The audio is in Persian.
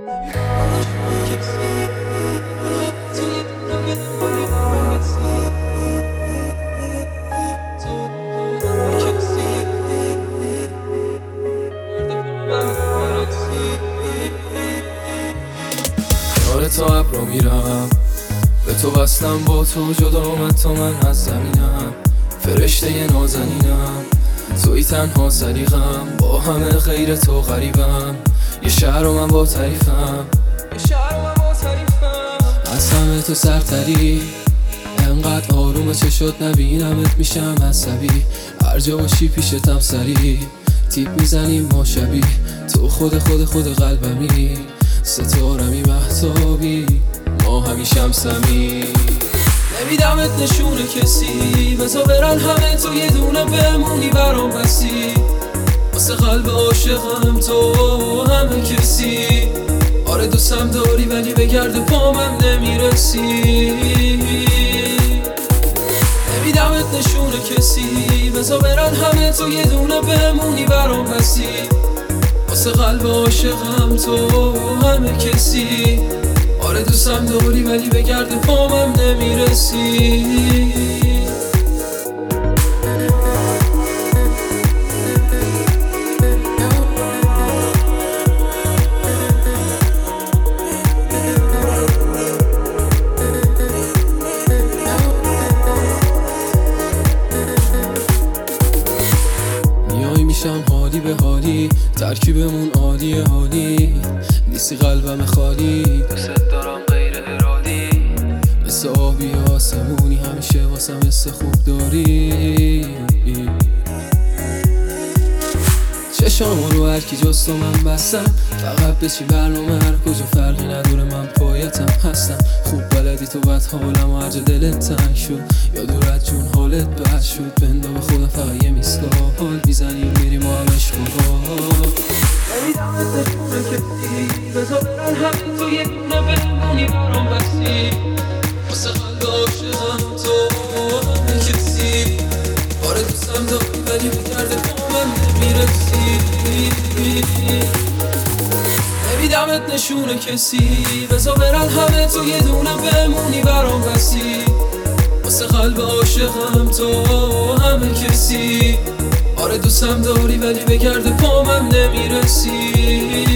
کنار تو ابرو میرم، به تو بستم، با تو جدا آمد تا من از زمینم. فرشته نازنینم، توی تنها صدیقم، با همه غیر تو غریبم. یه شهر و من با تعریفم، از همه تو سرتری. انقدر آرومه چه شد نبینمت میشم عصبی. هر جا باشی پیشتم سری، تیپ میزنیم ما شبی. تو خود قلبمی، ستارمی مهتابی، ما همیشه همسمی. نمیدمت نشونه کسی، بذار برن همه تو یه دونه بمونی برام بسی. واسه قلب عاشقم تو همه کسی. آره دوستم داری ولی به گرد پامم نمیرسی. نمیدمت نشونه کسی، بذار برن همه تو یه دونه بمونی برام بسی. واسه قلب عاشقم تو همه کسی. آره دوستم داری ولی به گرد پامم نمیرسی. میای میشم حالی به حالی، ترکیبمون عالی عالی. نیستی قلبم خالی، دوست دارم غیر ارادی. مثل آبی آسمونی همیشه واسم حس خوب داری. چشام رو هرکی جز تو من بستم، فقط بچی برنامه هر کجا فرقی نداره من پایتم هستم. خوب بلدی تو بد حالم و هر جا دلت تنگ شد یا دور از جون حالت بد شد. بنده به خدا فقط یه میسکال حال میزنیم میریم و هم عشق نمیدمت نشونه کسی، بذار برن همین تو یه دونه بمونی برام بسی. واسه قلب عاشقم تو همه کسی. آره دوستم داری ولی به گرد پامم نمیرسی. نمیدمت نشونه کسی، بذار برن همه تو یه دونه بمونی برام بسی. واسه قلب عاشقم تو همه کسی. آره دوستم داری ولی به گرد پامم نمیرسی.